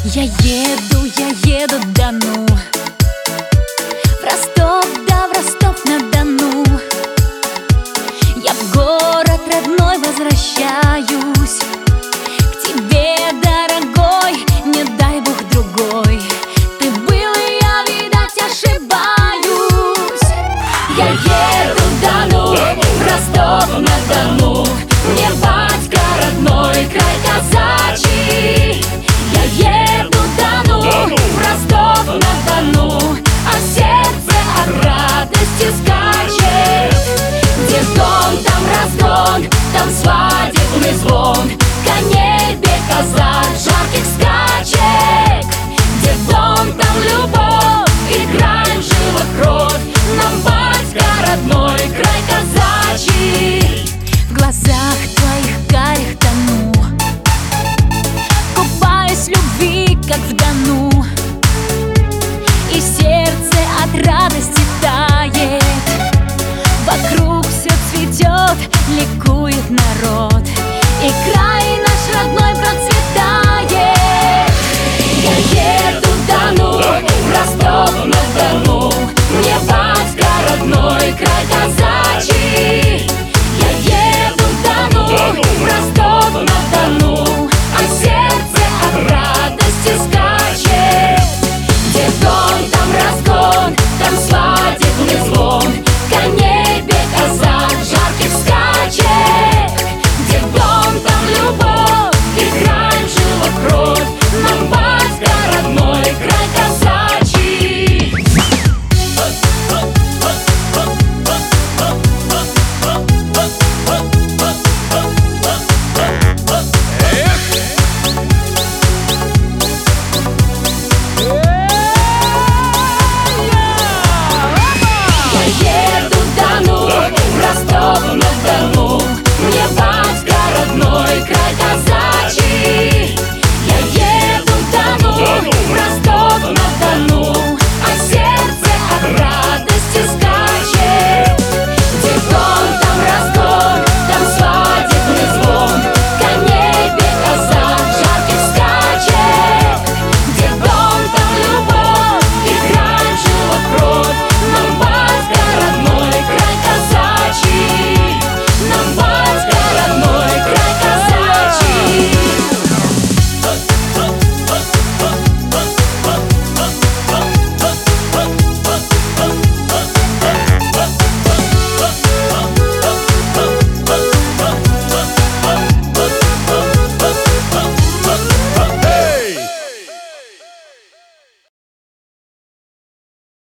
Я еду, да ну, в Ростов, да в Ростов-на-Дону. Я в город родной возвращаюсь, к тебе, дорогой, не дай бог другой. Ты был, и я, видать, ошибаюсь. Я еду, да ну, в Ростов-на-Дону. Мне батька родной, край казачий. Я еду, да ну, в Ростов-на-Дону, а сердце от радости скачет. Где дом, там разгон, там свадебный звон, коней бег казак, жарких скачек. Где дом, там любовь, играем, жила кровь, нам батька родной, край казачий. В глазах твоих карих тону, купаюсь в любви, как в Дону, и сердце от радости тает. Вокруг все цветет, ликует народ, и край наш родной процветает. Я еду, да ну, в Ростов-на-Дону. Мне батька родной, край казачий. Я еду, да ну, в Ростов-на-Дону, а сердце от радости скачет. Где дом, там разгон, там свадебный звон, коней бег казак, жарких скачек. Где дом, там любовь, играем, жила кровь, нам батька родной, край казачий. Я еду, да ну, в Ростов-на-Дону. Мне батька родной, край казачий.